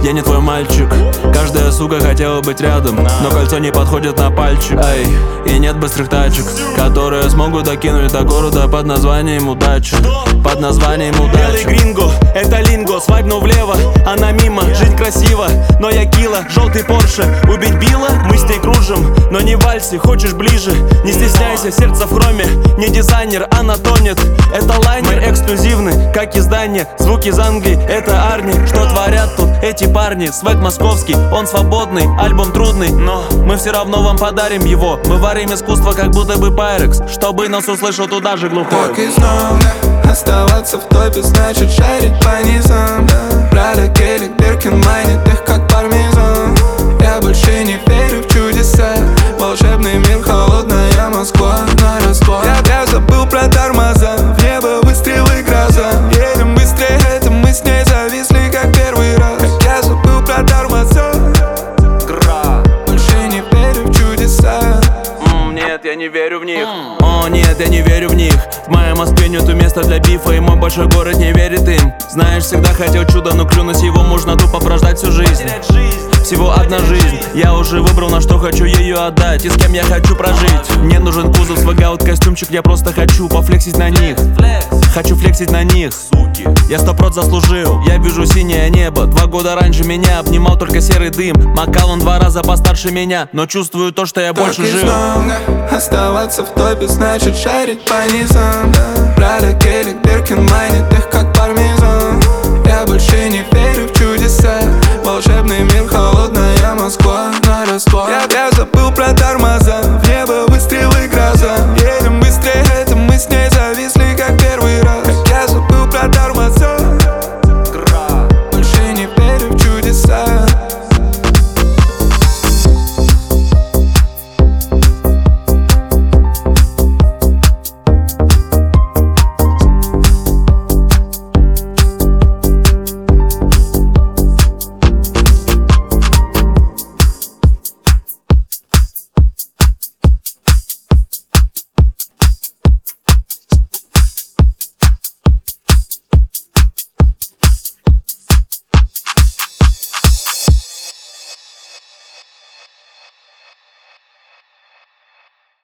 я не твой мальчик. Каждая сука хотела быть рядом, но кольцо не подходит на пальчик. Эй, и нет быстрых тачек, которые смогут докинуть до города под названием удачи. Под названием удачи. Белый гринго, это линго, свайпнул влево, она мимо, жизнь красива, но я кило. Желтый Порше, убить Билла, мы с ней кружим, но не в вальсе, хочешь ближе, не стесняйся, сердце в хроме. Не дизайнер, она тонет, это лайнер. Мы эксклюзивны, как издание, звук из Англии, это Арни. Что творят тут эти парни? Свек московский, он свободный, альбом трудный, но мы все равно вам подарим его. Мы варим искусство, как будто бы Пайрекс, чтобы нас услышал туда же глухой. Так и знал, оставаться в топе значит шарить по низам. Прада, Келли, Биркин майнит их как пармезан. Я больше не верю в чудеса, волшебный мир, холодная Москва на расклад. Я забыл про тормоза, в небо выстрелы, гроза. Едем быстрее, это мы с ней зависли как первый раз. Как я забыл про тормоза, больше не верю в чудеса. Нет, я не верю в них. О нет, я не верю в них. В моей Москве нету места для бифа, и мой большой город не верит им. Знаешь, всегда хотел чудо, но клюнуть его можно тупо прождать всю жизнь. Всего одна жизнь, я уже выбрал, на что хочу ее отдать и с кем я хочу прожить. Мне нужен кузов, свегаут костюмчик, я просто хочу пофлексить на них. Хочу флексить на них, суки. Я 100% заслужил, я вижу синее небо. 2 года раньше меня обнимал только серый дым. Макал он 2 раза постарше меня, но чувствую то, что я больше жил. Оставаться в топе значит шарить по низам. Прада, Келли, Биркин майнит их как пармезан. Я больше не верю